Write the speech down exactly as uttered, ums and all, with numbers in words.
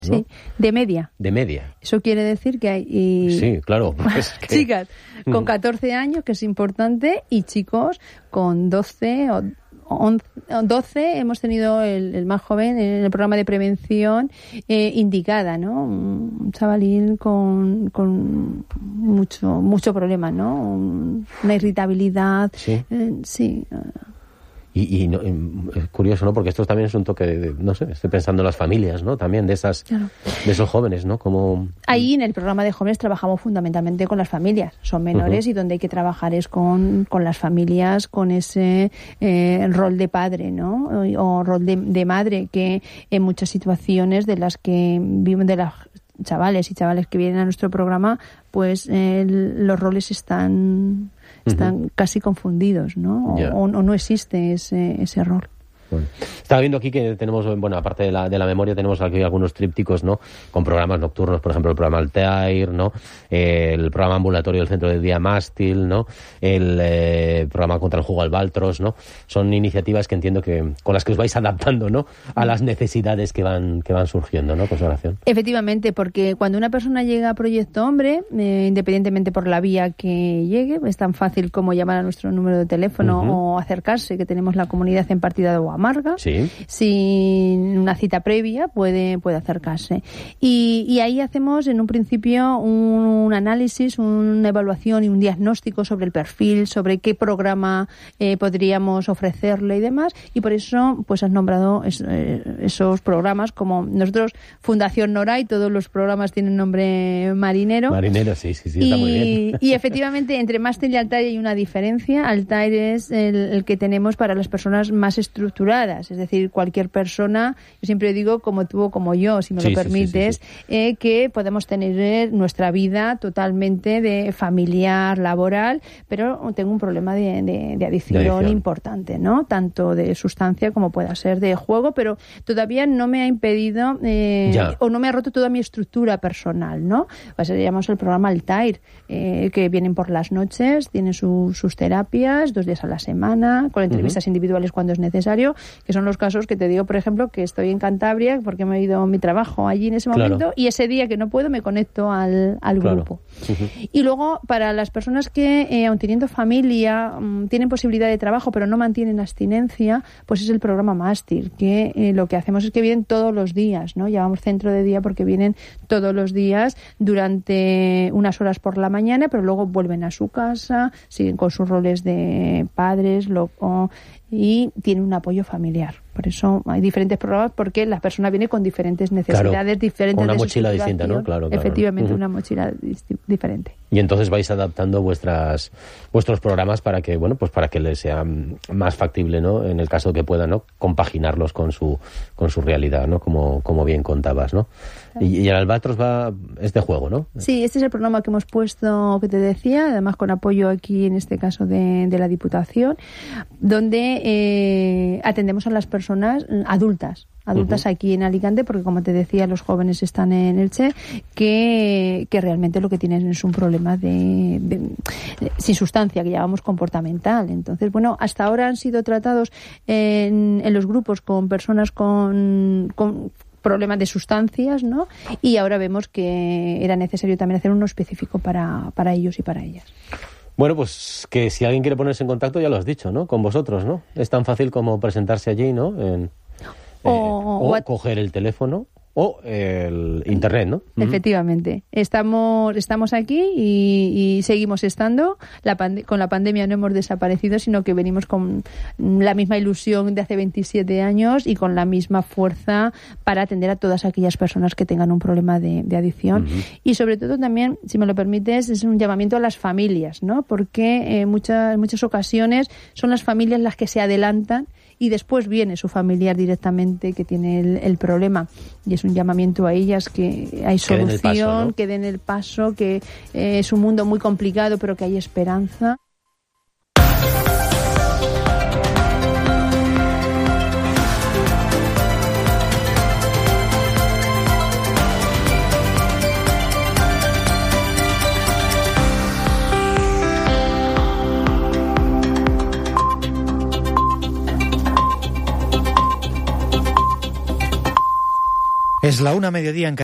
¿no? Sí, de media. De media. Eso quiere decir que hay y... Sí, claro. Es que... chicas con catorce años, que es importante, y chicos con doce o once, doce. Hemos tenido el, el más joven en el programa de prevención eh, indicada, ¿no? Un chavalín con, con mucho mucho problema, ¿no? Una irritabilidad. Sí. Eh, sí. Y, y no, es curioso, ¿no? Porque esto también es un toque, de, no sé, estoy pensando en las familias, ¿no? También de esas, claro. de esos jóvenes, ¿no? Como... Ahí en el programa de jóvenes trabajamos fundamentalmente con las familias. Son menores uh-huh. y donde hay que trabajar es con, con las familias, con ese eh, rol de padre, ¿no? O, o rol de, de madre, que en muchas situaciones de las que viven de las chavales y chavales que vienen a nuestro programa, pues eh, los roles están... están uh-huh. casi confundidos, ¿no? Yeah. O, o no existe ese, ese rol. Bueno. Estaba viendo aquí que tenemos, bueno, aparte de la, de la memoria, tenemos aquí algunos trípticos, ¿no? Con programas nocturnos, por ejemplo, el programa Altair, ¿no? Eh, el programa ambulatorio del Centro de Día Mástil, ¿no? El eh, programa contra el juego al Baltros, ¿no? Son iniciativas que entiendo que con las que os vais adaptando, ¿no? A las necesidades que van que van surgiendo, ¿no? Consolación. Efectivamente, porque cuando una persona llega a Proyecto Hombre, eh, independientemente por la vía que llegue, es tan fácil como llamar a nuestro número de teléfono uh-huh. o acercarse, que tenemos la comunidad en Partida de Guam. Marga, sí. sin una cita previa puede, puede acercarse. Y, y ahí hacemos en un principio un, un análisis, una evaluación y un diagnóstico sobre el perfil, sobre qué programa eh, podríamos ofrecerle y demás, y por eso pues has nombrado es, eh, esos programas como nosotros, Fundación Noray, todos los programas tienen nombre marinero. Marinero, sí, sí, sí, y, está muy bien. Y efectivamente entre Mástil y Altair hay una diferencia. Altair es el, el que tenemos para las personas más estructuradas, es decir, cualquier persona, yo siempre digo como tú o como yo, si me sí, lo permites, sí, sí, sí. Eh, que podemos tener nuestra vida totalmente de familiar, laboral, pero tengo un problema de, de, de, adicción de adicción importante, ¿no? Tanto de sustancia como pueda ser de juego, pero todavía no me ha impedido eh, o no me ha roto toda mi estructura personal, ¿no? Pues llamamos el programa Altair, eh, que vienen por las noches, tienen su, sus terapias, dos días a la semana, con entrevistas uh-huh. individuales cuando es necesario, que son los casos que te digo, por ejemplo, que estoy en Cantabria porque me he ido a mi trabajo allí en ese momento claro. y ese día que no puedo me conecto al, al claro. grupo. Uh-huh. Y luego, para las personas que, eh, aun teniendo familia, um, tienen posibilidad de trabajo pero no mantienen abstinencia, pues es el programa Mástil, que eh, lo que hacemos es que vienen todos los días, ¿no? Llamamos centro de día porque vienen todos los días durante unas horas por la mañana, pero luego vuelven a su casa, siguen con sus roles de padres, loco, y tiene un apoyo familiar. Por eso hay diferentes programas, porque la persona viene con diferentes necesidades, claro, diferentes. Con una mochila distinta, ¿no? Claro, claro. Efectivamente, uh-huh. una mochila disti- diferente. Y entonces vais adaptando vuestras vuestros programas para que, bueno, pues para que les sea más factible, ¿no? En el caso que puedan, ¿no? Compaginarlos con su con su realidad, ¿no? Como como bien contabas, ¿no? Claro. Y, y el Albatros va es de juego, ¿no? Sí, este es el programa que hemos puesto, que te decía, además con apoyo aquí en este caso de, de la Diputación, donde eh, atendemos a las personas adultas. adultas uh-huh. aquí en Alicante, porque como te decía, los jóvenes están en Elche, que, que realmente lo que tienen es un problema de, de, de sin sustancia, que llamamos comportamental. Entonces, bueno, hasta ahora han sido tratados en, en los grupos con personas con, con problemas de sustancias, ¿no? Y ahora vemos que era necesario también hacer uno específico para, para ellos y para ellas. Bueno, pues que si alguien quiere ponerse en contacto, ya lo has dicho, ¿no? Con vosotros, ¿no? Es tan fácil como presentarse allí, ¿no? En, o, eh, o what... coger el teléfono o el internet, ¿no? Efectivamente. Estamos estamos aquí y, y seguimos estando. La pande- con la pandemia no hemos desaparecido, sino que venimos con la misma ilusión de hace veintisiete años y con la misma fuerza para atender a todas aquellas personas que tengan un problema de, de adicción. Uh-huh. Y sobre todo también, si me lo permites, es un llamamiento a las familias, ¿no? Porque en muchas, muchas ocasiones son las familias las que se adelantan y después viene su familiar directamente que tiene el, el problema. Y es un llamamiento a ellas que hay solución, que den el paso, ¿no? que eh, es un mundo muy complicado, pero que hay esperanza. Es Es la una mediodía en